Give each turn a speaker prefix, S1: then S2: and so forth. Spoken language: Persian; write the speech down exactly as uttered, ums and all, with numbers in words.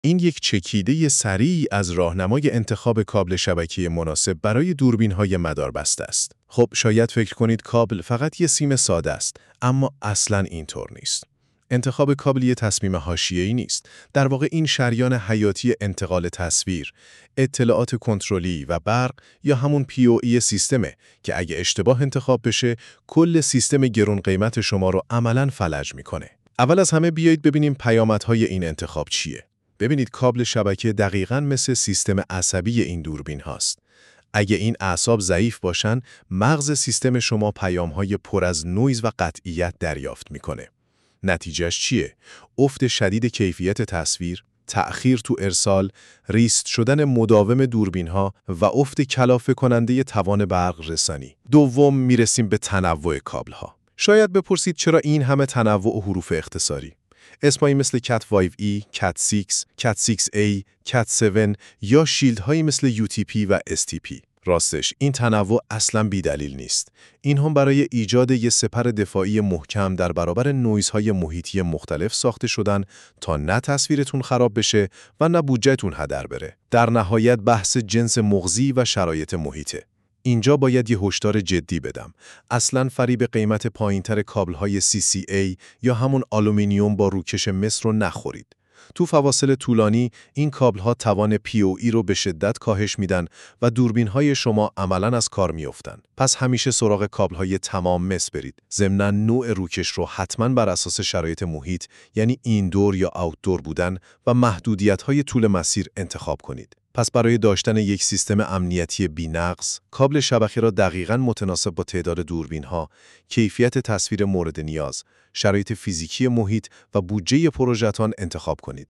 S1: این یک چکیده سریع از راهنمای انتخاب کابل شبکه مناسب برای دوربین‌های مداربسته است. خب شاید فکر کنید کابل فقط یه سیم ساده است، اما اصلاً اینطور نیست. انتخاب کابل یه تصمیم حاشیه‌ای نیست. در واقع این شریان حیاتی انتقال تصویر، اطلاعات کنترلی و برق یا همون پی او ای سیستمه که اگه اشتباه انتخاب بشه، کل سیستم گرون قیمت شما رو عملاً فلج میکنه. اول از همه بیایید ببینیم پیامدهای این انتخاب چیه. ببینید کابل شبکه دقیقاً مثل سیستم عصبی این دوربین هاست. اگه این اعصاب ضعیف باشن، مغز سیستم شما پیام‌های پر از نویز و قطعیت دریافت میکنه. نتیجهش چیه؟ افت شدید کیفیت تصویر، تأخیر تو ارسال، ریست شدن مداوم دوربین‌ها و افت کلافه کننده توان برق رسانی. دوم میرسیم به تنوع کابل‌ها. شاید بپرسید چرا این همه تنوع و حروف اختصاری؟ اسمایی مثل کت فایو ای، کت سیکس، کت سیکس ای، کت هفت یا شیلدهایی مثل یو تی پی و اس تی پی. راستش این تنوع اصلاً بی‌دلیل نیست. این هم برای ایجاد یک سپر دفاعی محکم در برابر نویزهای محیطی مختلف ساخته شدن تا نه تصویرتون خراب بشه و نه بودجه‌تون هدر بره. در نهایت بحث جنس مغزی و شرایط محیطه. اینجا باید یه هشدار جدی بدم. اصلاً فریب قیمت پایینتر کابل‌های سی سی ای یا همون آلومینیوم با روکش مس رو نخورید. تو فواصل طولانی این کابل‌ها توان پی او ای رو به شدت کاهش میدن و دوربین‌های شما عملاً از کار میافتن. پس همیشه سراغ کابل‌های تمام مس برید. ضمناً نوع روکش رو حتماً بر اساس شرایط محیط، یعنی ایندور یا آوتدور بودن و محدودیت‌های طول مسیر انتخاب کنید. پس برای داشتن یک سیستم امنیتی بی‌نقص، کابل شبکه را دقیقاً متناسب با تعداد دوربین‌ها، کیفیت تصویر مورد نیاز، شرایط فیزیکی محیط و بودجه پروژه‌تان انتخاب کنید.